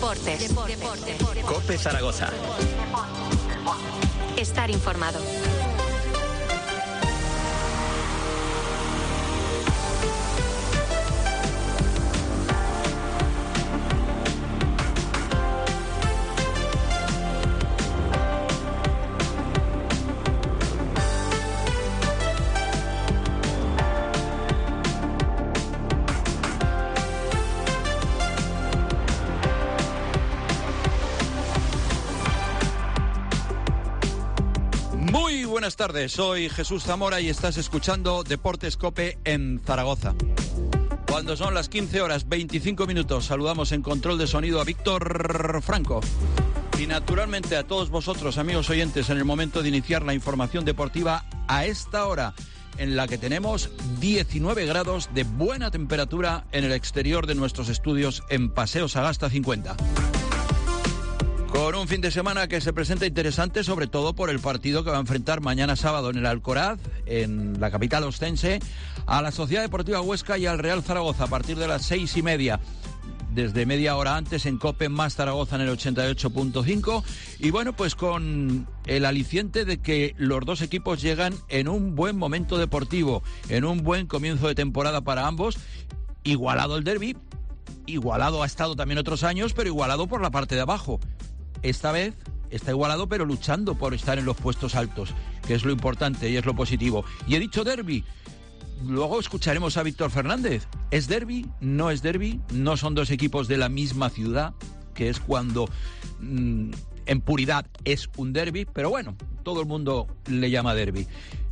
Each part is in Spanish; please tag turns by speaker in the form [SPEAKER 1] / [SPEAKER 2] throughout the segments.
[SPEAKER 1] Deportes.
[SPEAKER 2] COPE Zaragoza.
[SPEAKER 1] Estar informado.
[SPEAKER 3] Buenas tardes, soy Jesús Zamora y estás escuchando Deportes COPE en Zaragoza. Cuando son las 15 horas 25 minutos, saludamos en control de sonido a Víctor Franco. Y naturalmente a todos vosotros, amigos oyentes, en el momento de iniciar la información deportiva a esta hora, en la que tenemos 19 grados de buena temperatura en el exterior de nuestros estudios en Paseo Sagasta 50. Con un fin de semana que se presenta interesante, sobre todo por el partido que va a enfrentar mañana sábado en el Alcoraz, en la capital ostense, a la Sociedad Deportiva Huesca y al Real Zaragoza a partir de las 6:30. Desde media hora antes en COPE más Zaragoza en el 88.5. Y bueno, pues con el aliciente de que los dos equipos llegan en un buen momento deportivo, en un buen comienzo de temporada para ambos. Igualado el derbi, igualado ha estado también otros años, pero igualado por la parte de abajo. Esta vez está igualado, pero luchando por estar en los puestos altos, que es lo importante y es lo positivo. Y he dicho derbi. Luego escucharemos a Víctor Fernández. ¿Es derbi? ¿No es derbi? ¿No son dos equipos de la misma ciudad? Que es cuando en puridad es un derbi, pero bueno, todo el mundo le llama derbi.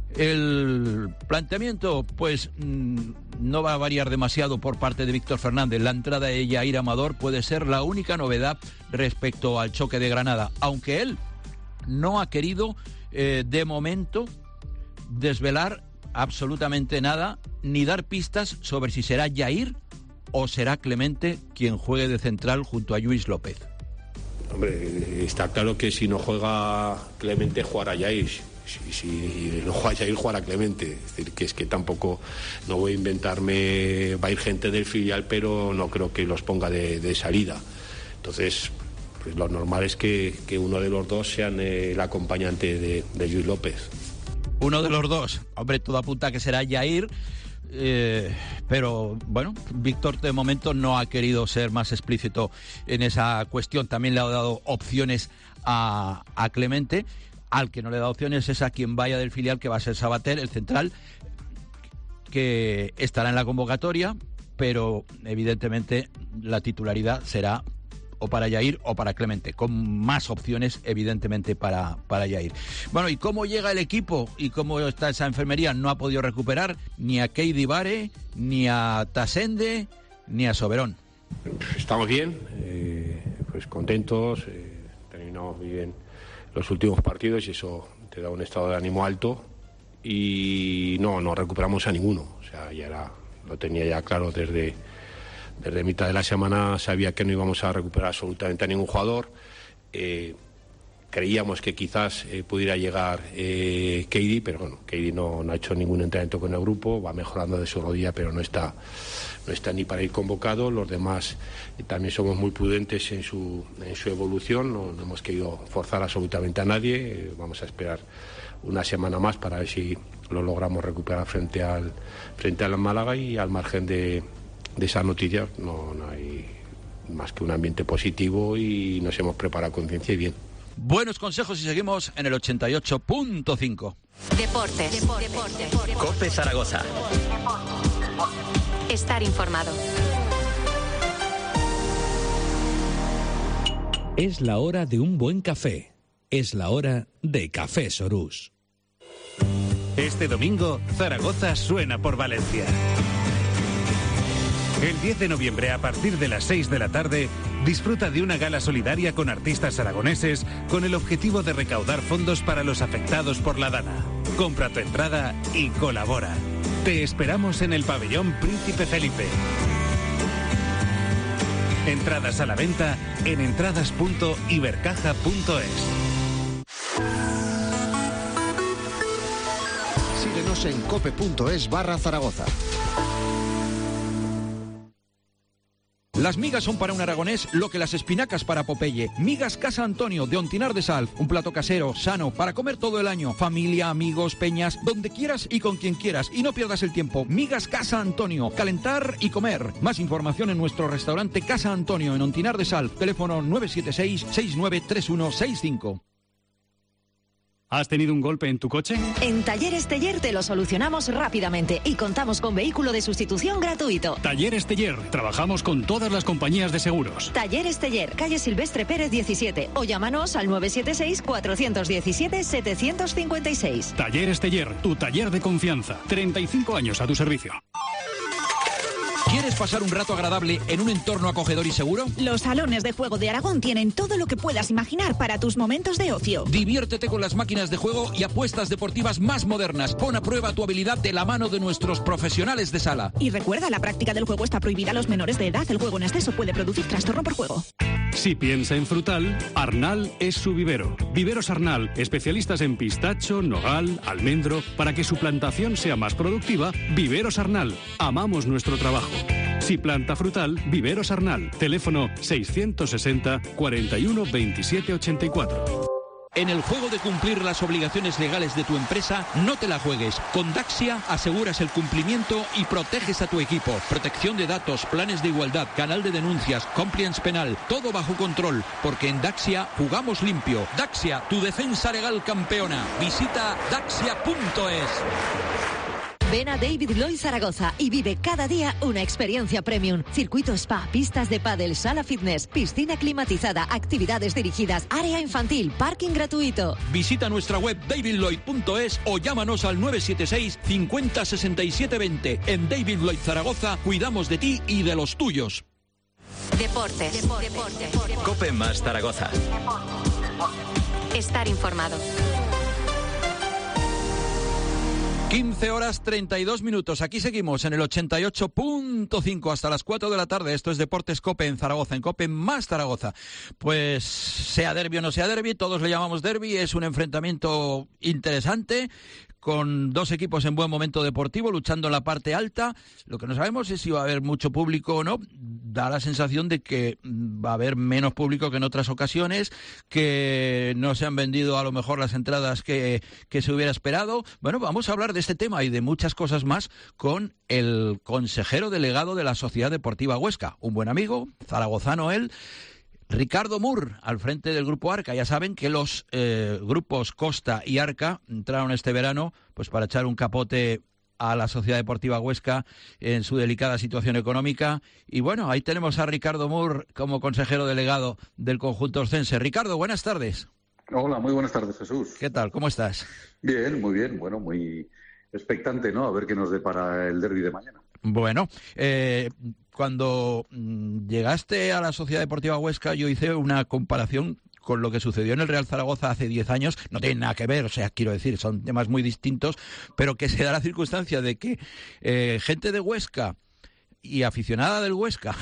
[SPEAKER 3] El planteamiento, pues, no va a variar demasiado por parte de Víctor Fernández. La entrada de Yair Amador puede ser la única novedad respecto al choque de Granada, aunque él no ha querido, de momento, desvelar absolutamente nada, ni dar pistas sobre si será Yair o será Clemente quien juegue de central junto a Lluís López.
[SPEAKER 4] Hombre, está claro que si no juega Clemente, jugará Yair. Si no juega Yair, jugará Clemente. Es decir, que es que tampoco, no voy a inventarme, va a ir gente del filial, pero no creo que los ponga de salida. Entonces, pues lo normal es que uno de los dos sean el acompañante de Lluís López.
[SPEAKER 3] Uno de los dos. Hombre, todo apunta a que será Yair. Pero bueno, Víctor de momento no ha querido ser más explícito en esa cuestión. También le ha dado opciones a Clemente. Al que no le da opciones es a quien vaya del filial, que va a ser Sabater, el central, que estará en la convocatoria, pero evidentemente la titularidad será o para Yair o para Clemente, con más opciones evidentemente para Yair. Bueno, ¿y cómo llega el equipo y cómo está esa enfermería? No ha podido recuperar ni a Keidi Bare, ni a Tasende, ni a Soberón.
[SPEAKER 4] Estamos bien, pues contentos, terminamos bien los últimos partidos y eso te da un estado de ánimo alto y no recuperamos a ninguno. O sea, lo tenía ya claro desde mitad de la semana, sabía que no íbamos a recuperar absolutamente a ningún jugador. Creíamos que quizás pudiera llegar Keidi, pero bueno, Keidi no ha hecho ningún entrenamiento con el grupo, va mejorando de su rodilla, pero no está ni para ir convocado. Los demás también somos muy prudentes en su evolución, no hemos querido forzar absolutamente a nadie. Vamos a esperar una semana más para ver si lo logramos recuperar frente al Málaga, y al margen de esas noticias no hay más que un ambiente positivo y nos hemos preparado con ciencia y bien.
[SPEAKER 3] Buenos consejos y seguimos en el 88.5.
[SPEAKER 1] Deportes.
[SPEAKER 2] COPE Zaragoza.
[SPEAKER 1] Estar informado.
[SPEAKER 5] Es la hora de un buen café. Es la hora de Café Sorús.
[SPEAKER 6] Este domingo, Zaragoza suena por Valencia. El 10 de noviembre, a partir de las 6 de la tarde, disfruta de una gala solidaria con artistas aragoneses con el objetivo de recaudar fondos para los afectados por la Dana. Compra tu entrada y colabora. Te esperamos en el pabellón Príncipe Felipe. Entradas a la venta en entradas.ibercaja.es.
[SPEAKER 7] Síguenos en cope.es/Zaragoza.
[SPEAKER 3] Las migas son para un aragonés lo que las espinacas para Popeye. Migas Casa Antonio de Ontinar de Sal. Un plato casero, sano, para comer todo el año. Familia, amigos, peñas, donde quieras y con quien quieras. Y no pierdas el tiempo. Migas Casa Antonio. Calentar y comer. Más información en nuestro restaurante Casa Antonio en Ontinar de Sal. Teléfono 976-693165.
[SPEAKER 7] ¿Has tenido un golpe en tu coche?
[SPEAKER 8] En Talleres Teller te lo solucionamos rápidamente y contamos con vehículo de sustitución gratuito.
[SPEAKER 7] Talleres Teller. Trabajamos con todas las compañías de seguros.
[SPEAKER 8] Talleres Teller, calle Silvestre Pérez 17 o llámanos al 976-417-756.
[SPEAKER 7] Talleres Teller, tu taller de confianza. 35 años a tu servicio.
[SPEAKER 3] ¿Quieres pasar un rato agradable en un entorno acogedor y seguro?
[SPEAKER 9] Los salones de juego de Aragón tienen todo lo que puedas imaginar para tus momentos de ocio.
[SPEAKER 3] Diviértete con las máquinas de juego y apuestas deportivas más modernas. Pon a prueba tu habilidad de la mano de nuestros profesionales de sala.
[SPEAKER 9] Y recuerda, la práctica del juego está prohibida a los menores de edad. El juego en exceso puede producir trastorno por juego.
[SPEAKER 7] Si piensa en frutal, Arnal es su vivero. Viveros Arnal, especialistas en pistacho, nogal, almendro. Para que su plantación sea más productiva, Viveros Arnal. Amamos nuestro trabajo. Si planta frutal, Viveros Arnal. Teléfono 660 41 27 84.
[SPEAKER 3] En el juego de cumplir las obligaciones legales de tu empresa, no te la juegues. Con Daxia aseguras el cumplimiento y proteges a tu equipo. Protección de datos, planes de igualdad, canal de denuncias, compliance penal, todo bajo control, porque en Daxia jugamos limpio. Daxia, tu defensa legal campeona. Visita daxia.es.
[SPEAKER 8] Ven a David Lloyd Zaragoza y vive cada día una experiencia premium. Circuito spa, pistas de pádel, sala fitness, piscina climatizada, actividades dirigidas, área infantil, parking gratuito.
[SPEAKER 3] Visita nuestra web davidlloyd.es o llámanos al 976 50 67 20. En David Lloyd Zaragoza cuidamos de ti y de los tuyos.
[SPEAKER 1] Deportes.
[SPEAKER 2] Cope más Zaragoza.
[SPEAKER 1] Estar informado.
[SPEAKER 3] 15 horas 32 minutos. Aquí seguimos en el 88.5 hasta las 4 de la tarde. Esto es Deportes Cope en Zaragoza, en Cope más Zaragoza. Pues sea derbi o no sea derbi, todos le llamamos derbi. Es un enfrentamiento interesante, con dos equipos en buen momento deportivo, luchando en la parte alta. Lo que no sabemos es si va a haber mucho público o no. Da la sensación de que va a haber menos público que en otras ocasiones, que no se han vendido a lo mejor las entradas que se hubiera esperado. Bueno, vamos a hablar de este tema y de muchas cosas más con el consejero delegado de la Sociedad Deportiva Huesca, un buen amigo, zaragozano él, Ricardo Mur, al frente del Grupo Arca. Ya saben que los grupos Costa y Arca entraron este verano pues para echar un capote a la Sociedad Deportiva Huesca en su delicada situación económica. Y bueno, ahí tenemos a Ricardo Mur como consejero delegado del conjunto oscense. Ricardo, buenas tardes.
[SPEAKER 10] Hola, muy buenas tardes, Jesús.
[SPEAKER 3] ¿Qué tal? ¿Cómo estás?
[SPEAKER 10] Bien, muy bien. Bueno, muy expectante, ¿no? A ver qué nos depara el derbi de mañana.
[SPEAKER 3] Bueno, cuando llegaste a la Sociedad Deportiva Huesca, yo hice una comparación con lo que sucedió en el Real Zaragoza hace 10 años. No tiene nada que ver, o sea, quiero decir, son temas muy distintos, pero que se da la circunstancia de que gente de Huesca y aficionada del Huesca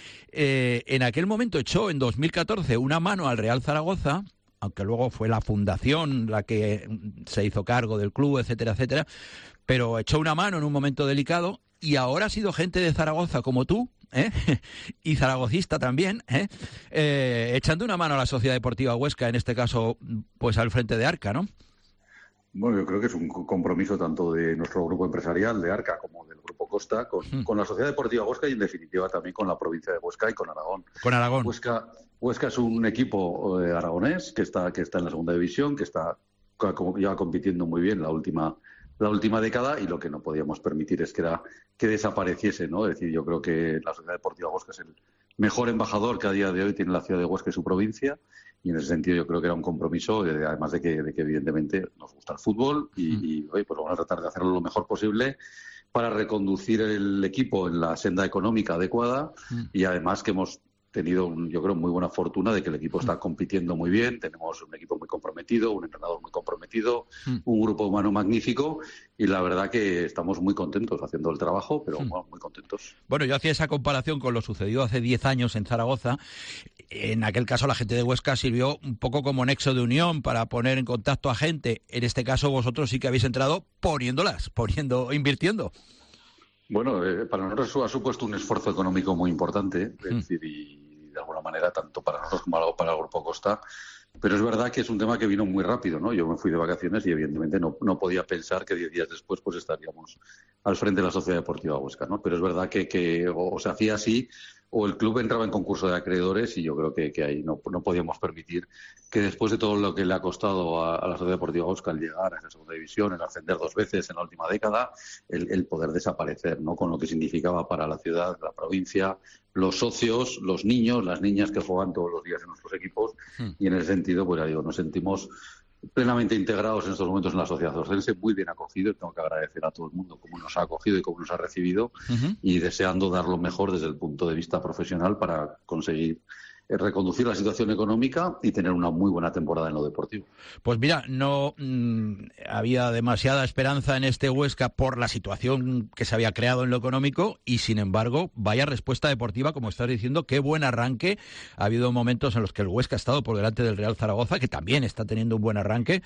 [SPEAKER 3] en aquel momento echó en 2014 una mano al Real Zaragoza, aunque luego fue la fundación la que se hizo cargo del club, etcétera, etcétera, pero echó una mano en un momento delicado. Y ahora ha sido gente de Zaragoza como tú, y zaragocista también, echando una mano a la Sociedad Deportiva Huesca, en este caso, pues al frente de Arca, ¿no?
[SPEAKER 10] Bueno, yo creo que es un compromiso tanto de nuestro grupo empresarial, de Arca, como del Grupo Costa, con la Sociedad Deportiva Huesca y, en definitiva, también con la provincia de Huesca y con Aragón.
[SPEAKER 3] Con Aragón.
[SPEAKER 10] Huesca es un equipo aragonés que está en la segunda división, que lleva compitiendo muy bien la última década, y lo que no podíamos permitir es que desapareciese, ¿no? Es decir, yo creo que la Sociedad Deportiva Huesca es el mejor embajador que a día de hoy tiene la ciudad de Huesca y su provincia, y en ese sentido yo creo que era un compromiso, además de que evidentemente nos gusta el fútbol y pues vamos a tratar de hacerlo lo mejor posible para reconducir el equipo en la senda económica adecuada, y además que hemos tenido, yo creo, muy buena fortuna de que el equipo está compitiendo muy bien. Tenemos un equipo muy comprometido, un entrenador muy comprometido, un grupo humano magnífico, y la verdad que estamos muy contentos haciendo el trabajo, pero bueno, muy contentos.
[SPEAKER 3] Bueno, yo hacía esa comparación con lo sucedido hace 10 años en Zaragoza. En aquel caso la gente de Huesca sirvió un poco como nexo de unión para poner en contacto a gente. En este caso vosotros sí que habéis entrado invirtiendo.
[SPEAKER 10] Bueno, para nosotros ha supuesto un esfuerzo económico muy importante, es decir, y de alguna manera tanto para nosotros como para el Grupo Costa. Pero es verdad que es un tema que vino muy rápido, ¿no? Yo me fui de vacaciones y evidentemente no podía pensar que 10 días después pues estaríamos al frente de la Sociedad Deportiva Huesca, ¿no? Pero es verdad que o se hacía así o el club entraba en concurso de acreedores y yo creo que ahí no podíamos permitir que después de todo lo que le ha costado a la Sociedad Deportiva Huesca el llegar a esa segunda división, el ascender 2 veces en la última década, el poder desaparecer, ¿no? Con lo que significaba para la ciudad, la provincia, los socios, los niños, las niñas que juegan todos los días en nuestros equipos y en ese sentido, pues ya digo, nos sentimos plenamente integrados en estos momentos en la sociedad oscense, muy bien acogidos. Tengo que agradecer a todo el mundo cómo nos ha acogido y cómo nos ha recibido y deseando dar lo mejor desde el punto de vista profesional para conseguir reconducir la situación económica y tener una muy buena temporada en lo deportivo.
[SPEAKER 3] Pues mira, no había demasiada esperanza en este Huesca por la situación que se había creado en lo económico y, sin embargo, vaya respuesta deportiva, como estás diciendo, qué buen arranque. Ha habido momentos en los que el Huesca ha estado por delante del Real Zaragoza, que también está teniendo un buen arranque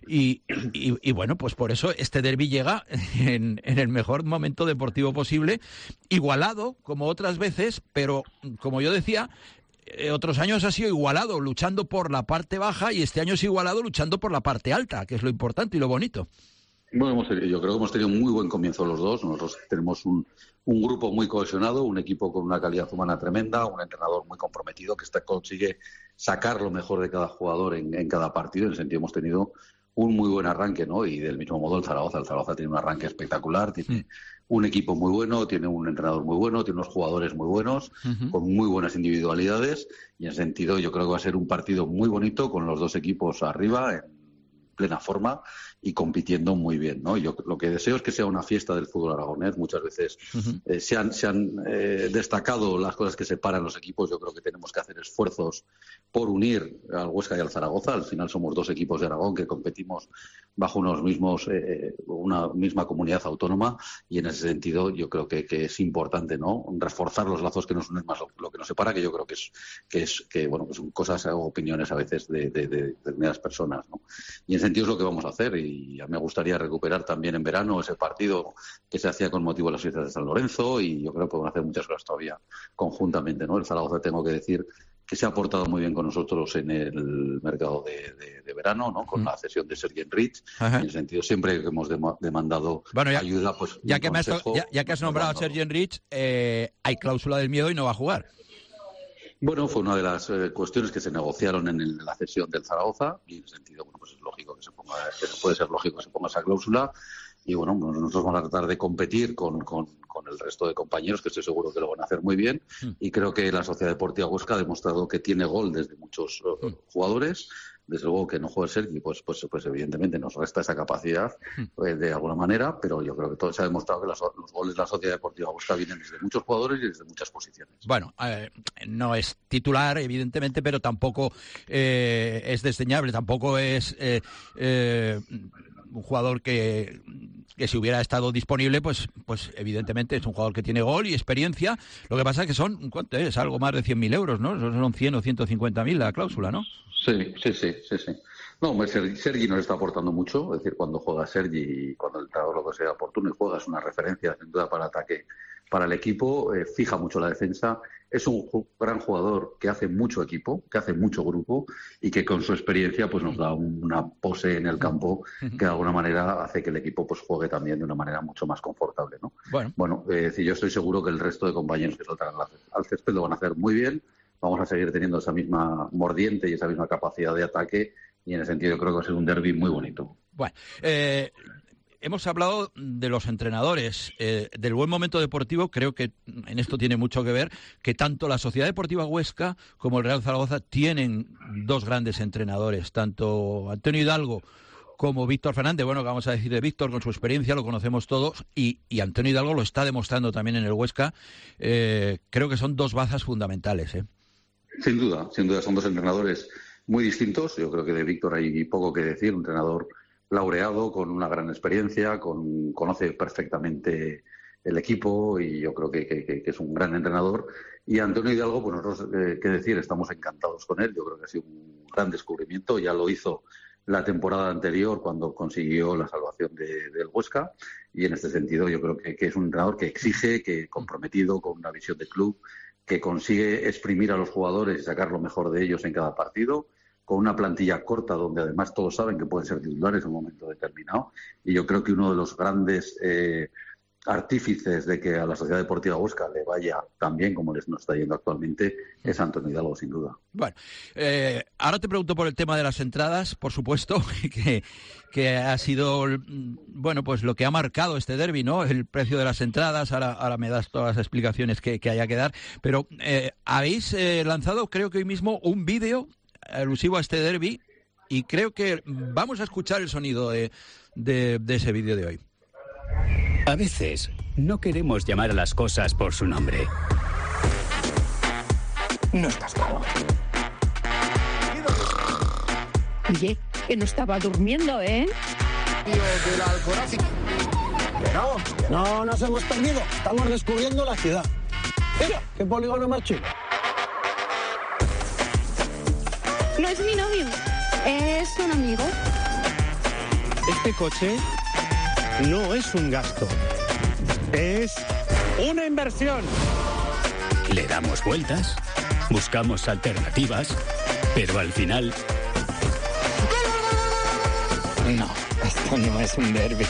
[SPEAKER 3] y bueno, pues por eso este derbi llega en el mejor momento deportivo posible, igualado como otras veces, pero como yo decía, otros años ha sido igualado, luchando por la parte baja, y este año es igualado luchando por la parte alta, que es lo importante y lo bonito.
[SPEAKER 10] Bueno, yo creo que hemos tenido un muy buen comienzo los dos. Nosotros tenemos un grupo muy cohesionado, un equipo con una calidad humana tremenda, un entrenador muy comprometido que consigue sacar lo mejor de cada jugador en cada partido. En ese sentido hemos tenido un muy buen arranque, ¿no? Y del mismo modo el Zaragoza tiene un arranque espectacular, tiene un equipo muy bueno, tiene un entrenador muy bueno, tiene unos jugadores muy buenos, con muy buenas individualidades, y en ese sentido yo creo que va a ser un partido muy bonito con los dos equipos arriba en plena forma y compitiendo muy bien, ¿no? Yo lo que deseo es que sea una fiesta del fútbol aragonés. Muchas veces se han destacado las cosas que separan los equipos. Yo creo que tenemos que hacer esfuerzos por unir al Huesca y al Zaragoza. Al final somos dos equipos de Aragón que competimos bajo una misma comunidad autónoma, y en ese sentido yo creo que es importante, ¿no?, reforzar los lazos que nos unen más lo que nos separa, que yo creo que son cosas o opiniones a veces de determinadas personas, ¿no? Y en ese sentido es lo que vamos a hacer, y me gustaría recuperar también en verano ese partido que se hacía con motivo de las fiestas de San Lorenzo, y yo creo que podemos hacer muchas cosas todavía conjuntamente, ¿no? El Zaragoza, tengo que decir que se ha portado muy bien con nosotros en el mercado de verano, ¿no?, con la cesión de Sergi Enrich. En el sentido, siempre que hemos demandado ayuda, pues
[SPEAKER 3] ya que has nombrado a Sergi Enrich, hay cláusula del miedo y no va a jugar.
[SPEAKER 10] Bueno, fue una de las cuestiones que se negociaron en la cesión del Zaragoza, y en ese sentido, bueno, pues es lógico puede ser lógico que se ponga esa cláusula. Y bueno, nosotros vamos a tratar de competir con el resto de compañeros, que estoy seguro que lo van a hacer muy bien. Y creo que la Sociedad Deportiva Huesca ha demostrado que tiene gol desde muchos jugadores. Desde luego que no juegue Sergi, pues evidentemente nos resta esa capacidad de alguna manera, pero yo creo que todo se ha demostrado que los goles de la Sociedad Deportiva Huesca vienen desde muchos jugadores y desde muchas posiciones.
[SPEAKER 3] Bueno, no es titular, evidentemente, pero tampoco es desdeñable, tampoco es un jugador que si hubiera estado disponible, pues evidentemente es un jugador que tiene gol y experiencia. Lo que pasa es que ¿cuánto es? Algo más de 100.000 euros, ¿no? Son 100 o 150.000 la cláusula, ¿no?
[SPEAKER 10] Sí. No, Sergi nos está aportando mucho. Es decir, cuando juega Sergi y cuando el entrenador lo que sea oportuno y juega, es una referencia sin duda para ataque para el equipo, fija mucho la defensa. Es un gran jugador que hace mucho equipo, que hace mucho grupo, y que con su experiencia pues nos da una pose en el campo que de alguna manera hace que el equipo pues juegue también de una manera mucho más confortable, ¿no? Bueno, yo estoy seguro que el resto de compañeros que saltarán al césped lo van a hacer muy bien. Vamos a seguir teniendo esa misma mordiente y esa misma capacidad de ataque, y en ese sentido creo que va a ser un derbi muy bonito.
[SPEAKER 3] Bueno, hemos hablado de los entrenadores, del buen momento deportivo. Creo que en esto tiene mucho que ver que tanto la Sociedad Deportiva Huesca como el Real Zaragoza tienen dos grandes entrenadores, tanto Antonio Hidalgo como Víctor Fernández. Bueno, que vamos a decir de Víctor, con su experiencia lo conocemos todos, y Antonio Hidalgo lo está demostrando también en el Huesca. Creo que son dos bazas fundamentales, ¿eh?
[SPEAKER 10] Sin duda, son dos entrenadores muy distintos. Yo creo que de Víctor hay poco que decir, un entrenador laureado, con una gran experiencia, conoce perfectamente el equipo, y yo creo que es un gran entrenador. Y Antonio Hidalgo, pues nosotros, qué decir, estamos encantados con él. Yo creo que ha sido un gran descubrimiento. Ya lo hizo la temporada anterior cuando consiguió la salvación del Huesca, y en este sentido yo creo que es un entrenador que exige, que comprometido con una visión de club, que consigue exprimir a los jugadores y sacar lo mejor de ellos en cada partido, con una plantilla corta donde además todos saben que pueden ser titulares en un momento determinado, y yo creo que uno de los grandes artífices de que a la Sociedad Deportiva Huesca le vaya tan bien como les nos está yendo actualmente es Antonio Hidalgo, sin duda.
[SPEAKER 3] Bueno, ahora te pregunto por el tema de las entradas, por supuesto, que ha sido, bueno, pues lo que ha marcado este derbi, ¿no? El precio de las entradas, ahora me das todas las explicaciones que haya que dar, pero habéis lanzado, creo que hoy mismo, un vídeo alusivo a este derbi, y creo que vamos a escuchar el sonido de ese vídeo de hoy.
[SPEAKER 11] A veces no queremos llamar a las cosas por su nombre.
[SPEAKER 12] No estás claro.
[SPEAKER 13] Oye, que no estaba durmiendo, ¿eh?
[SPEAKER 12] No nos hemos perdido. Estamos descubriendo la ciudad. Mira, qué polígono más chulo.
[SPEAKER 13] No es mi novio, es un amigo.
[SPEAKER 14] Este coche no es un gasto, es una inversión.
[SPEAKER 11] Le damos vueltas, buscamos alternativas, pero al final...
[SPEAKER 12] No, esto no es un derbi.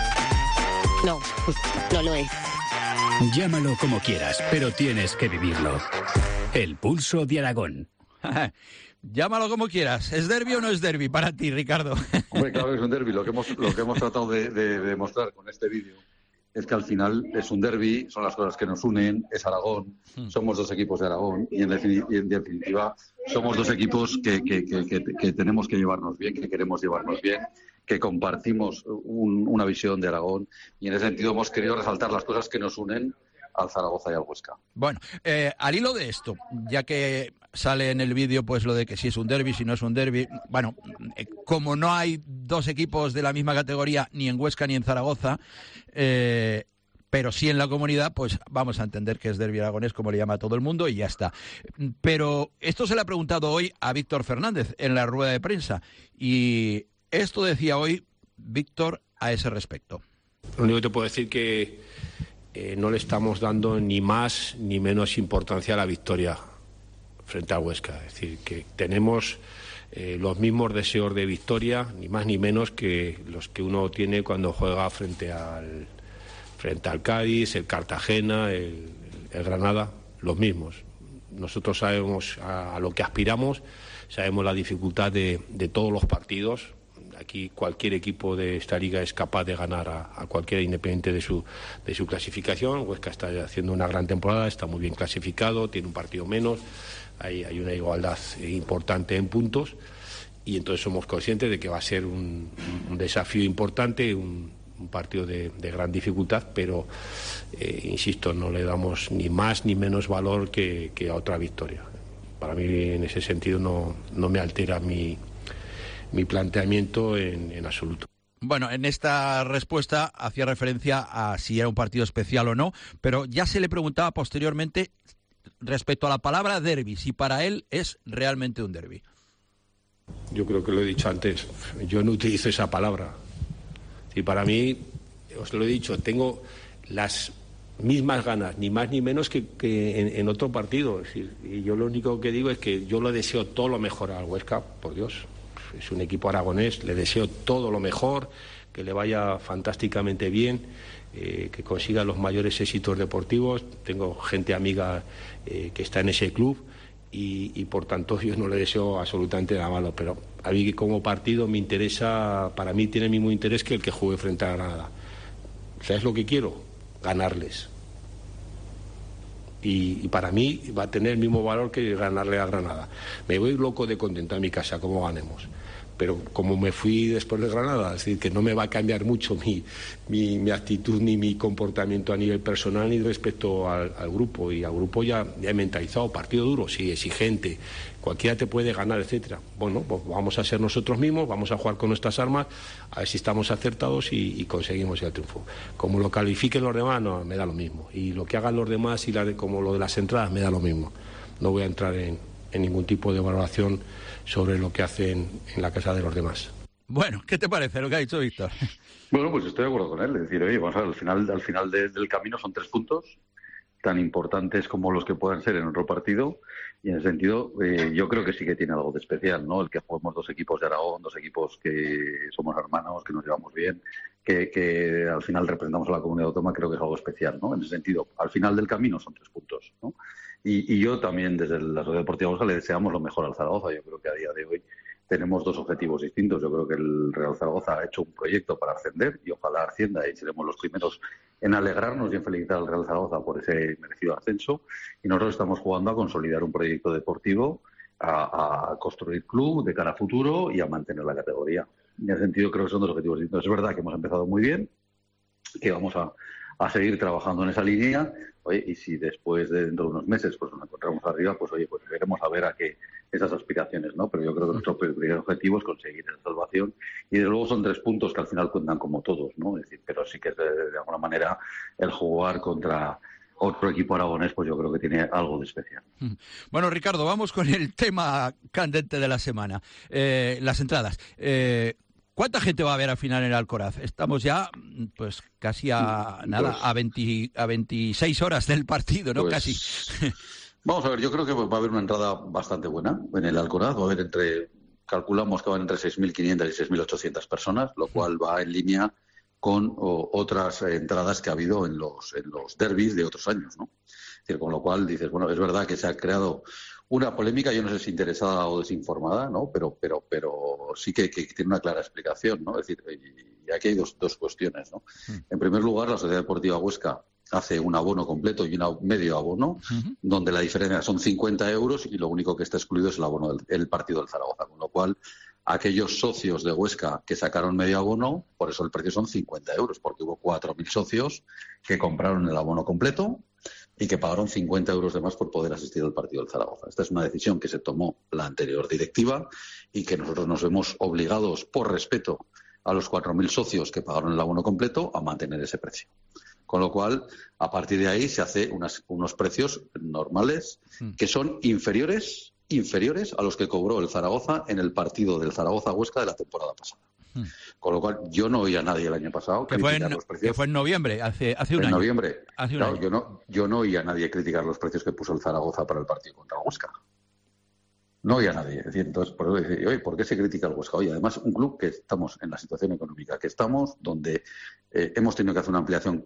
[SPEAKER 13] No, no lo es.
[SPEAKER 11] Llámalo como quieras, pero tienes que vivirlo. El Pulso de Aragón.
[SPEAKER 3] Llámalo como quieras. ¿Es derbi o no es derbi para ti, Ricardo?
[SPEAKER 10] Hombre, claro que es un derbi. Lo que hemos tratado de demostrar con este vídeo es que al final es un derbi, son las cosas que nos unen, es Aragón, somos dos equipos de Aragón y en definitiva somos dos equipos que tenemos que llevarnos bien, que queremos llevarnos bien, que compartimos una visión de Aragón, y en ese sentido hemos querido resaltar las cosas que nos unen al Zaragoza y al Huesca.
[SPEAKER 3] Bueno, al hilo de esto, ya que sale en el vídeo pues lo de que si es un derbi, si no es un derbi, bueno, como no hay dos equipos de la misma categoría ni en Huesca ni en Zaragoza, pero sí en la comunidad, pues vamos a entender que es derbi aragonés, como le llama a todo el mundo, y ya está. Pero esto se le ha preguntado hoy a Víctor Fernández en la rueda de prensa, y esto decía hoy Víctor a ese respecto.
[SPEAKER 4] Lo único que te puedo decir que no le estamos dando ni más ni menos importancia a la victoria frente a Huesca. Es decir, que tenemos los mismos deseos de victoria, ni más ni menos que los que uno tiene cuando juega frente al Cádiz, el Cartagena, el Granada, los mismos. Nosotros sabemos a lo que aspiramos, sabemos la dificultad de todos los partidos. Aquí cualquier equipo de esta liga es capaz de ganar a cualquiera, independiente de su clasificación. Huesca está haciendo una gran temporada, está muy bien clasificado, tiene un partido menos, hay una igualdad importante en puntos, y entonces somos conscientes de que va a ser un desafío importante, un partido de gran dificultad, pero insisto, no le damos ni más ni menos valor que a otra victoria. Para mí, en ese sentido, no me altera mi planteamiento en absoluto.
[SPEAKER 3] Bueno, en esta respuesta hacía referencia a si era un partido especial o no, pero ya se le preguntaba posteriormente respecto a la palabra derbi, si para él es realmente un derbi.
[SPEAKER 4] Yo creo que lo he dicho antes, yo no utilizo esa palabra. Y para mí, os lo he dicho, tengo las mismas ganas, ni más ni menos que en otro partido. Es decir, y yo lo único que digo es que yo le deseo todo lo mejor al Huesca, por Dios. Es un equipo aragonés, le deseo todo lo mejor, que le vaya fantásticamente bien, que consiga los mayores éxitos deportivos. Tengo gente amiga que está en ese club y por tanto yo no le deseo absolutamente nada malo, pero a mí como partido me interesa, para mí tiene el mismo interés que el que juegue frente a Granada. ¿Sabes lo que quiero? Ganarles. Y para mí va a tener el mismo valor que ganarle a Granada. Me voy loco de contento a mi casa como ganemos, pero como me fui después de Granada, es decir, que no me va a cambiar mucho mi actitud ni mi comportamiento a nivel personal ni respecto al grupo. Y al grupo ya he mentalizado, partido duro, sí, exigente, cualquiera te puede ganar, etcétera. Bueno, pues vamos a ser nosotros mismos, vamos a jugar con nuestras armas, a ver si estamos acertados y conseguimos el triunfo. Como lo califiquen los demás, no, me da lo mismo. Y lo que hagan los demás, como lo de las entradas, me da lo mismo. No voy a entrar en ningún tipo de valoración sobre lo que hacen en la casa de los demás.
[SPEAKER 3] Bueno, ¿qué te parece lo que ha dicho Víctor?
[SPEAKER 10] Bueno, pues estoy de acuerdo con él. Es decir, oye, vamos a ver, al final del camino son 3 puntos tan importantes como los que puedan ser en otro partido, y en ese sentido yo creo que sí que tiene algo de especial, ¿no? El que juguemos 2 equipos de Aragón, 2 equipos que somos hermanos, que nos llevamos bien, que al final representamos a la comunidad autónoma, creo que es algo especial, ¿no? En ese sentido, al final del camino son 3 puntos, ¿no? Y yo también, desde la Sociedad Deportiva Huesca, le deseamos lo mejor al Zaragoza. Yo creo que a día de hoy tenemos 2 objetivos distintos. Yo creo que el Real Zaragoza ha hecho un proyecto para ascender y ojalá ascienda y seremos los primeros en alegrarnos y en felicitar al Real Zaragoza por ese merecido ascenso. Y nosotros estamos jugando a consolidar un proyecto deportivo, a construir club de cara a futuro y a mantener la categoría. En ese sentido creo que son 2 objetivos distintos. Es verdad que hemos empezado muy bien, que vamos a seguir trabajando en esa línea. Oye, y si después de dentro de unos meses pues nos encontramos arriba, pues oye, pues veremos a ver a qué esas aspiraciones, ¿no? Pero yo creo que nuestro primer objetivo es conseguir esa salvación, y desde luego son 3 puntos que al final cuentan como todos, ¿no? Es decir, pero sí que de alguna manera el jugar contra otro equipo aragonés, pues yo creo que tiene algo de especial.
[SPEAKER 3] Bueno, Ricardo, vamos con el tema candente de la semana, las entradas. ¿Cuánta gente va a haber al final en el Alcoraz? Estamos ya, pues, casi a 26 horas del partido, ¿no?
[SPEAKER 10] Pues,
[SPEAKER 3] casi.
[SPEAKER 10] Vamos a ver, yo creo que va a haber una entrada bastante buena en el Alcoraz. Va a haber calculamos que van entre 6.500 y 6.800 personas, lo cual va en línea con otras entradas que ha habido en los derbis de otros años, ¿no? Es decir, con lo cual dices, bueno, es verdad que se ha creado una polémica, yo no sé si interesada o desinformada, ¿no? Pero sí que tiene una clara explicación, ¿no? Es decir, y aquí hay dos cuestiones, ¿no? En primer lugar, la Sociedad Deportiva Huesca hace un abono completo y un medio abono, donde la diferencia son 50 euros y lo único que está excluido es el abono del partido del Zaragoza, con lo cual aquellos socios de Huesca que sacaron medio abono, por eso el precio son 50 euros, porque hubo 4.000 socios que compraron el abono completo y que pagaron 50 euros de más por poder asistir al partido del Zaragoza. Esta es una decisión que se tomó la anterior directiva y que nosotros nos vemos obligados, por respeto a los 4.000 socios que pagaron el abono completo, a mantener ese precio. Con lo cual, a partir de ahí se hace unos precios normales que son inferiores a los que cobró el Zaragoza en el partido del Zaragoza-Huesca de la temporada pasada. Con lo cual, yo no oí a nadie el año pasado criticar los precios.
[SPEAKER 3] Que fue en noviembre, hace un año.
[SPEAKER 10] En noviembre. Claro, yo no oí a nadie criticar los precios que puso el Zaragoza para el partido contra el Huesca. No oí a nadie. Es decir, entonces, por eso decir, oye, ¿por qué se critica el Huesca? Oye, además, un club que estamos en la situación económica que estamos, donde hemos tenido que hacer una ampliación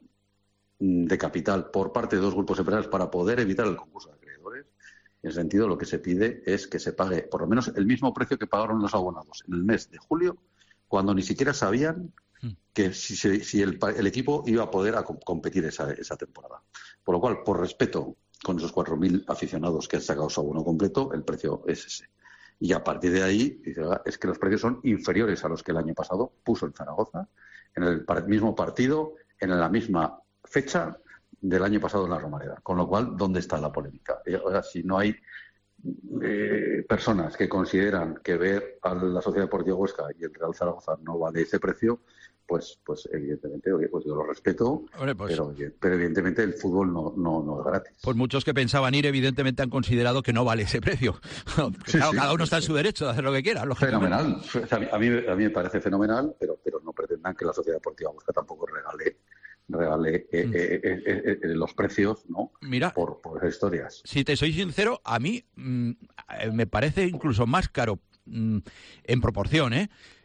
[SPEAKER 10] de capital por parte de 2 grupos empresariales para poder evitar el concurso de acreedores. En ese sentido, lo que se pide es que se pague por lo menos el mismo precio que pagaron los abonados en el mes de julio, cuando ni siquiera sabían que si el equipo iba a poder competir esa temporada. Por lo cual, por respeto con esos 4.000 aficionados que han sacado su abono completo, el precio es ese. Y a partir de ahí, es que los precios son inferiores a los que el año pasado puso el Zaragoza, en el mismo partido, en la misma fecha del año pasado en la Romareda. Con lo cual, ¿dónde está la polémica? Ahora, si no hay personas que consideran que ver a la Sociedad Deportiva Huesca y el Real Zaragoza no vale ese precio, pues evidentemente, oye, pues yo lo respeto, pero evidentemente el fútbol no es gratis.
[SPEAKER 3] Pues muchos que pensaban ir, evidentemente han considerado que no vale ese precio. Claro, cada uno está en su derecho de hacer lo que quiera.
[SPEAKER 10] Fenomenal. A mí me parece fenomenal, pero no pretendan que la Sociedad Deportiva Huesca tampoco regale los precios, ¿no?
[SPEAKER 3] Mira,
[SPEAKER 10] por historias.
[SPEAKER 3] Si te soy sincero, a mí me parece incluso más caro en proporción,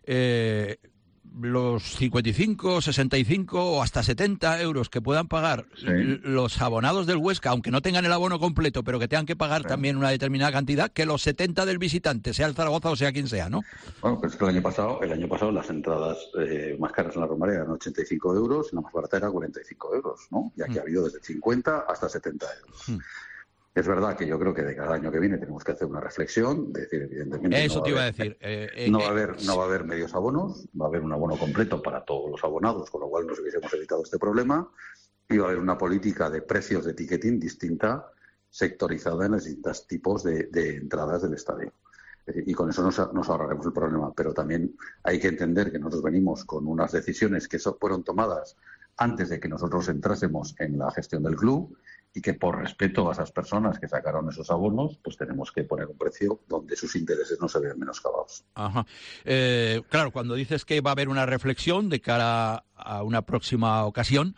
[SPEAKER 3] los 55, 65 o hasta 70 euros que puedan pagar los abonados del Huesca, aunque no tengan el abono completo, pero que tengan que pagar también una determinada cantidad, que los 70 del visitante, sea el Zaragoza o sea quien sea, ¿no?
[SPEAKER 10] Bueno, pues es que el año pasado las entradas más caras en la Romareda eran 85 euros y la más barata era 45 euros, ¿no? Y aquí ha habido desde 50 hasta 70 euros. Es verdad que yo creo que de cada año que viene tenemos que hacer una reflexión, de decir, evidentemente...
[SPEAKER 3] Eso te iba a decir.
[SPEAKER 10] No va a haber medios abonos, va a haber un abono completo para todos los abonados, con lo cual nos hubiésemos evitado este problema, y va a haber una política de precios de ticketing distinta, sectorizada en los distintos tipos de entradas del estadio. Y con eso nos ahorraremos el problema. Pero también hay que entender que nosotros venimos con unas decisiones que fueron tomadas antes de que nosotros entrásemos en la gestión del club, y que por respeto a esas personas que sacaron esos abonos, pues tenemos que poner un precio donde sus intereses no se vean menoscabados.
[SPEAKER 3] Ajá. Claro, cuando dices que va a haber una reflexión de cara a una próxima ocasión,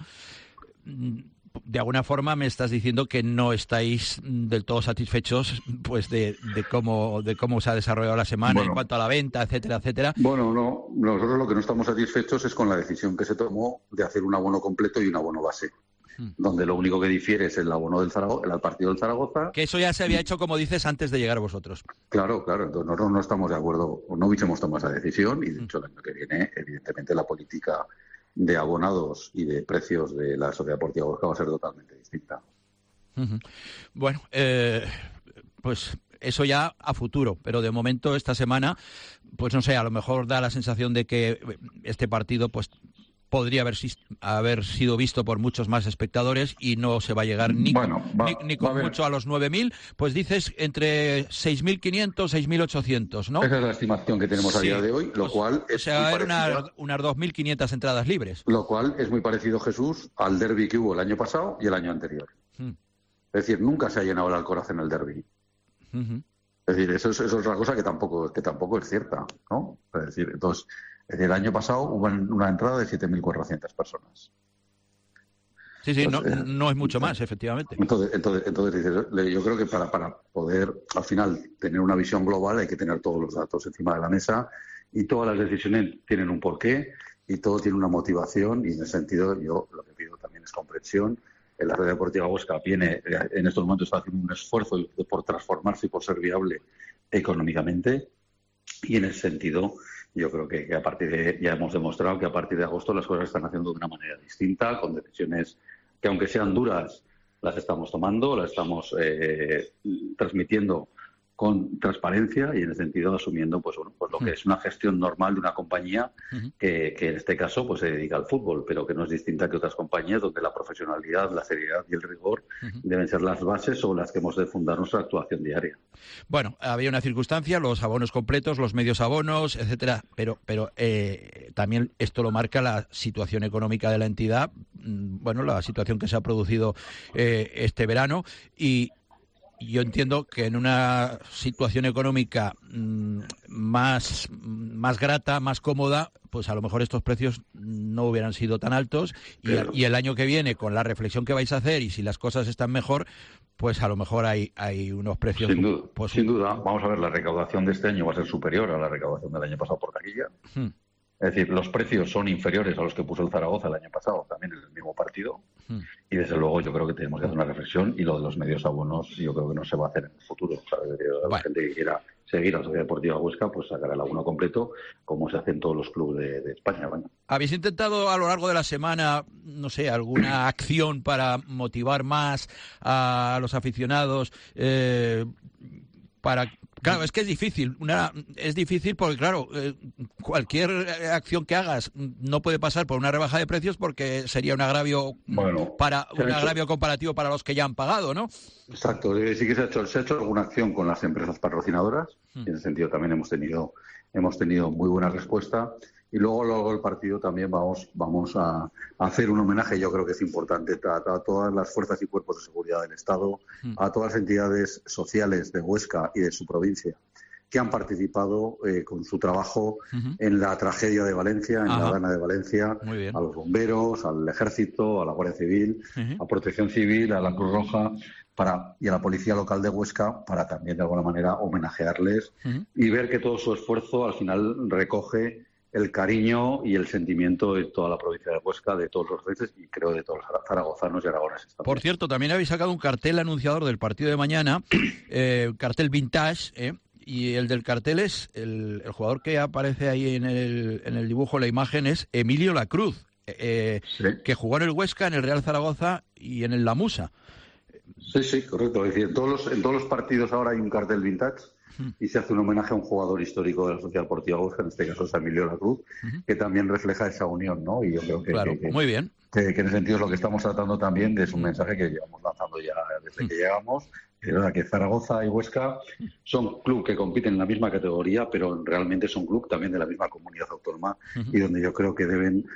[SPEAKER 3] de alguna forma me estás diciendo que no estáis del todo satisfechos pues de cómo se ha desarrollado la semana en cuanto a la venta, etcétera, etcétera.
[SPEAKER 10] Bueno, no, nosotros lo que no estamos satisfechos es con la decisión que se tomó de hacer un abono completo y un abono base, donde lo único que difiere es el abono del Zaragoza, el partido del Zaragoza.
[SPEAKER 3] Que eso ya se había hecho, como dices, antes de llegar a vosotros.
[SPEAKER 10] Claro, entonces nosotros no estamos de acuerdo, no hubiésemos tomado esa decisión y de hecho el año que viene, evidentemente, la política de abonados y de precios de la Sociedad Deportiva Huesca va a ser totalmente distinta.
[SPEAKER 3] Bueno, pues eso ya a futuro, pero de momento esta semana, pues no sé, a lo mejor da la sensación de que este partido pues podría haber sido visto por muchos más espectadores y no se va a llegar ni con mucho a los 9.000, pues dices entre 6.500, 6.800, ¿no?
[SPEAKER 10] Esa es la estimación que tenemos a día de hoy, lo cual es
[SPEAKER 3] va a haber unas 2.500 entradas libres.
[SPEAKER 10] Lo cual es muy parecido, Jesús, al derbi que hubo el año pasado y el año anterior. Es decir, nunca se ha llenado el Alcoraz en el derbi. Es decir, eso es otra cosa que tampoco es cierta, ¿no? Es decir, entonces, el año pasado hubo una entrada de 7.400 personas.
[SPEAKER 3] Sí, entonces, no es mucho más, efectivamente.
[SPEAKER 10] Entonces yo creo que para poder, al final, tener una visión global hay que tener todos los datos encima de la mesa y todas las decisiones tienen un porqué y todo tiene una motivación y en ese sentido yo lo que pido también es comprensión. La Red Deportiva Huesca en estos momentos está haciendo un esfuerzo por transformarse y por ser viable económicamente y en ese sentido yo creo que a partir de ya hemos demostrado que a partir de agosto las cosas están haciendo de una manera distinta, con decisiones que aunque sean duras las estamos tomando, las estamos transmitiendo con transparencia y en ese sentido asumiendo pues lo que es una gestión normal de una compañía que en este caso pues se dedica al fútbol, pero que no es distinta que otras compañías donde la profesionalidad, la seriedad y el rigor deben ser las bases sobre las que hemos de fundar nuestra actuación diaria.
[SPEAKER 3] Bueno, había una circunstancia, los abonos completos, los medios abonos, etcétera, pero también esto lo marca la situación económica de la entidad, la situación que se ha producido este verano y yo entiendo que en una situación económica más grata, más cómoda, pues a lo mejor estos precios no hubieran sido tan altos y el año que viene, con la reflexión que vais a hacer y si las cosas están mejor, pues a lo mejor hay unos precios...
[SPEAKER 10] Sin duda, vamos a ver, la recaudación de este año va a ser superior a la recaudación del año pasado por taquilla. Es decir, los precios son inferiores a los que puso el Zaragoza el año pasado, también en el mismo partido. Y desde luego yo creo que tenemos que hacer una reflexión y lo de los medios abonos yo creo que no se va a hacer en el futuro. La gente que quiera seguir a la Sociedad Deportiva Huesca pues sacará el abono completo como se hace en todos los clubes de España.
[SPEAKER 3] ¿Habéis intentado a lo largo de la semana, no sé, alguna acción para motivar más a los aficionados Claro, es que es difícil. Es difícil porque, claro, cualquier acción que hagas no puede pasar por una rebaja de precios porque sería un agravio agravio comparativo para los que ya han pagado, ¿no?
[SPEAKER 10] Exacto. Sí que se ha hecho alguna acción con las empresas patrocinadoras. Y en ese sentido también hemos tenido muy buena respuesta. Y luego el partido también vamos a hacer un homenaje, yo creo que es importante, a todas las fuerzas y cuerpos de seguridad del Estado, a todas las entidades sociales de Huesca y de su provincia que han participado con su trabajo en la tragedia de Valencia, en la Dana de Valencia, a los bomberos, al Ejército, a la Guardia Civil, a Protección Civil, a la Cruz Roja y a la Policía Local de Huesca para también de alguna manera homenajearles y ver que todo su esfuerzo al final recoge el cariño y el sentimiento de toda la provincia de Huesca, de todos los veces y creo de todos los zaragozanos y aragoneses también.
[SPEAKER 3] Por cierto, también habéis sacado un cartel anunciador del partido de mañana, cartel vintage, y el del cartel es el jugador que aparece ahí en el dibujo, la imagen es Emilio Lacruz, que jugó en el Huesca, en el Real Zaragoza y en el Lamusa.
[SPEAKER 10] Sí, correcto. Es decir, en todos los partidos ahora hay un cartel vintage y se hace un homenaje a un jugador histórico de la Sociedad Deportiva Huesca, en este caso es Emilio Lacruz, que también refleja esa unión, ¿no? Y yo creo que
[SPEAKER 3] muy bien.
[SPEAKER 10] Que en ese sentido es lo que estamos tratando también, es un mensaje que llevamos lanzando ya desde que llegamos, que Zaragoza y Huesca son club que compiten en la misma categoría, pero realmente son club también de la misma comunidad autónoma y donde yo creo que deben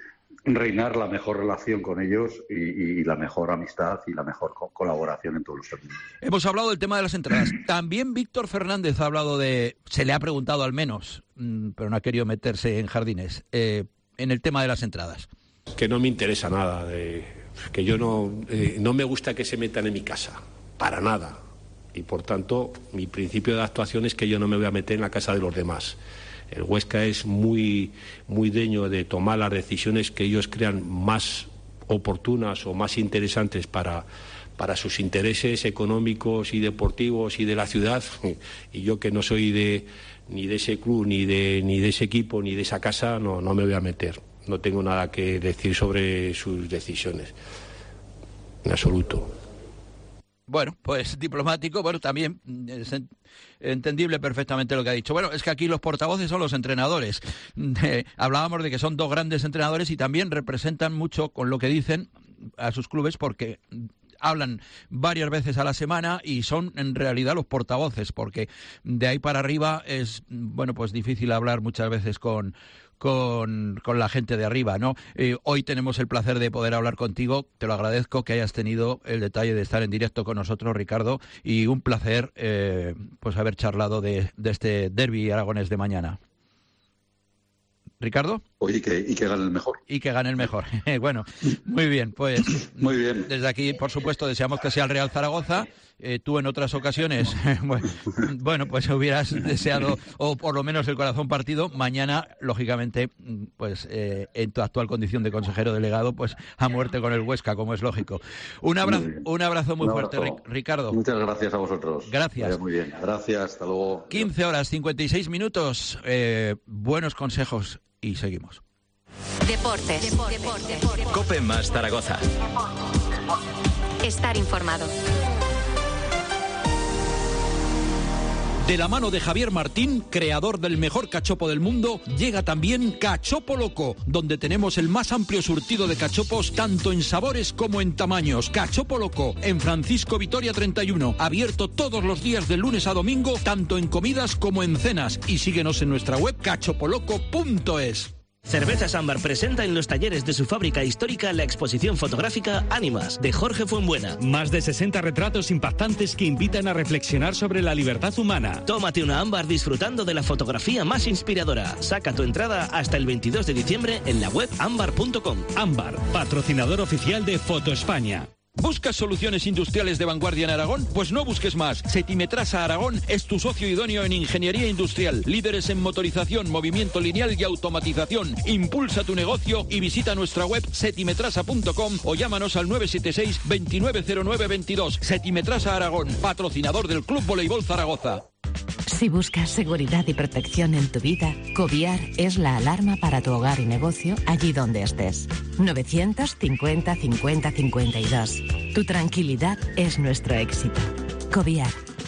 [SPEAKER 10] reinar la mejor relación con ellos y la mejor amistad y la mejor colaboración en todos los términos.
[SPEAKER 3] Hemos hablado del tema de las entradas. También Víctor Fernández ha hablado se le ha preguntado al menos, pero no ha querido meterse en jardines, en el tema de las entradas.
[SPEAKER 4] Que no me interesa nada, que yo no me gusta que se metan en mi casa, para nada. Y por tanto, mi principio de actuación es que yo no me voy a meter en la casa de los demás. El Huesca es muy dueño de tomar las decisiones que ellos crean más oportunas o más interesantes para sus intereses económicos y deportivos y de la ciudad. Y yo, que no soy ni de ese club, ni de ese equipo, ni de esa casa, no me voy a meter. No tengo nada que decir sobre sus decisiones, en absoluto.
[SPEAKER 3] Bueno, pues diplomático, también es entendible perfectamente lo que ha dicho. Bueno, es que aquí los portavoces son los entrenadores. Hablábamos de que son dos grandes entrenadores y también representan mucho con lo que dicen a sus clubes, porque hablan varias veces a la semana y son en realidad los portavoces, porque de ahí para arriba es, pues difícil hablar muchas veces con la gente de arriba, ¿no? Hoy tenemos el placer de poder hablar contigo. Te lo agradezco que hayas tenido el detalle de estar en directo con nosotros, Ricardo, y un placer pues haber charlado de este derbi aragonés de mañana. ¿Ricardo?
[SPEAKER 10] Oye, y que gane el mejor.
[SPEAKER 3] Y que gane el mejor. Bueno, muy bien, pues
[SPEAKER 10] muy bien.
[SPEAKER 3] Desde aquí, por supuesto, deseamos que sea el Real Zaragoza. Tú en otras ocasiones, pues hubieras deseado, o por lo menos el corazón partido. Mañana, lógicamente, pues en tu actual condición de consejero delegado, pues a muerte con el Huesca, como es lógico. Un abrazo muy fuerte, Ricardo.
[SPEAKER 10] Muchas gracias a vosotros.
[SPEAKER 3] Gracias.
[SPEAKER 10] Vaya muy bien. Gracias, hasta luego.
[SPEAKER 3] 15 horas, 56 minutos. Buenos consejos y seguimos.
[SPEAKER 1] Deportes.
[SPEAKER 2] COPE más Zaragoza.
[SPEAKER 1] Estar informado.
[SPEAKER 3] De la mano de Javier Martín, creador del mejor cachopo del mundo, llega también Cachopo Loco, donde tenemos el más amplio surtido de cachopos, tanto en sabores como en tamaños. Cachopo Loco, en Francisco Vitoria 31, abierto todos los días de lunes a domingo, tanto en comidas como en cenas. Y síguenos en nuestra web cachopoloco.es.
[SPEAKER 15] Cervezas Ámbar presenta en los talleres de su fábrica histórica la exposición fotográfica Ánimas, de Jorge Fuenbuena.
[SPEAKER 5] Más de 60 retratos impactantes que invitan a reflexionar sobre la libertad humana.
[SPEAKER 15] Tómate una Ámbar disfrutando de la fotografía más inspiradora. Saca tu entrada hasta el 22 de diciembre en la web ámbar.com.
[SPEAKER 5] Ámbar, patrocinador oficial de Foto España.
[SPEAKER 3] ¿Buscas soluciones industriales de vanguardia en Aragón? Pues no busques más. Setimetrasa Aragón es tu socio idóneo en ingeniería industrial. Líderes en motorización, movimiento lineal y automatización. Impulsa tu negocio y visita nuestra web setimetrasa.com o llámanos al 976 290922. Setimetrasa Aragón, patrocinador del Club Voleibol Zaragoza.
[SPEAKER 16] Si buscas seguridad y protección en tu vida, Coviar es la alarma para tu hogar y negocio allí donde estés. 950 50 52. Tu tranquilidad es nuestro éxito. Coviar.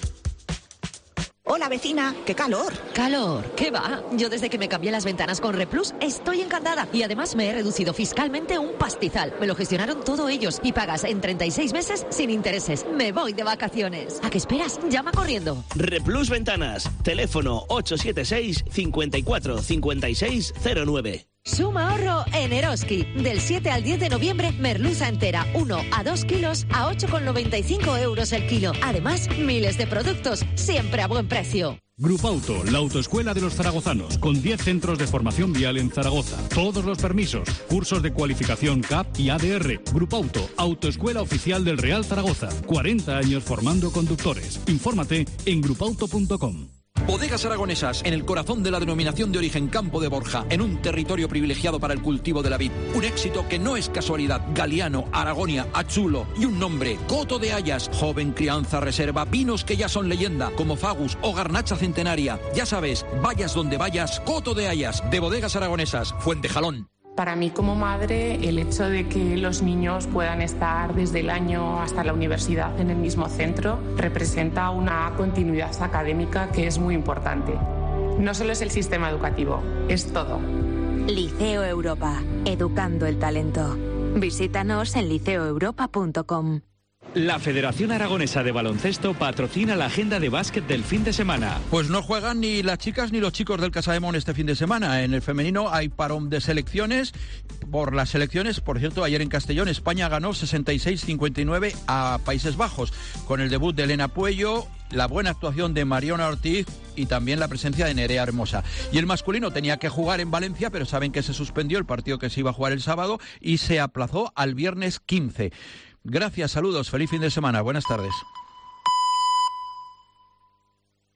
[SPEAKER 9] Hola, vecina, qué calor.
[SPEAKER 8] ¿Calor? ¿Qué va? Yo desde que me cambié las ventanas con Replus estoy encantada. Y además me he reducido fiscalmente un pastizal. Me lo gestionaron todo ellos y pagas en 36 meses sin intereses. Me voy de vacaciones. ¿A qué esperas? Llama corriendo.
[SPEAKER 15] Replus Ventanas. Teléfono 876 54 56 09.
[SPEAKER 8] Suma ahorro en Eroski. Del 7 al 10 de noviembre, merluza entera 1 a 2 kilos a 8,95 euros el kilo. Además, miles de productos, siempre a buen precio.
[SPEAKER 7] Grupauto, la autoescuela de los zaragozanos, con 10 centros de formación vial en Zaragoza. Todos los permisos, cursos de cualificación CAP y ADR. Grupauto, autoescuela oficial del Real Zaragoza. 40 años formando conductores. Infórmate en grupauto.com.
[SPEAKER 3] Bodegas Aragonesas, en el corazón de la denominación de origen Campo de Borja, en un territorio privilegiado para el cultivo de la vid. Un éxito que no es casualidad. Galiano, Aragonia, Achulo y un nombre, Coto de Hayas. Joven crianza reserva, vinos que ya son leyenda, como Fagus o Garnacha Centenaria. Ya sabes, vayas donde vayas, Coto de Hayas, de Bodegas Aragonesas, Fuentejalón.
[SPEAKER 17] Para mí como madre, el hecho de que los niños puedan estar desde el año hasta la universidad en el mismo centro representa una continuidad académica que es muy importante. No solo es el sistema educativo, es todo.
[SPEAKER 18] Liceo Europa, educando el talento. Visítanos en liceoeuropa.com.
[SPEAKER 5] La Federación Aragonesa de Baloncesto patrocina la agenda de básquet del fin de semana.
[SPEAKER 3] Pues no juegan ni las chicas ni los chicos del Casademón este fin de semana. En el femenino hay parón de selecciones por las selecciones. Por cierto, ayer en Castellón España ganó 66-59 a Países Bajos, con el debut de Elena Puello, la buena actuación de Mariona Ortiz y también la presencia de Nerea Hermosa. Y el masculino tenía que jugar en Valencia, pero saben que se suspendió el partido que se iba a jugar el sábado y se aplazó al viernes 15. Gracias, saludos, feliz fin de semana, buenas tardes.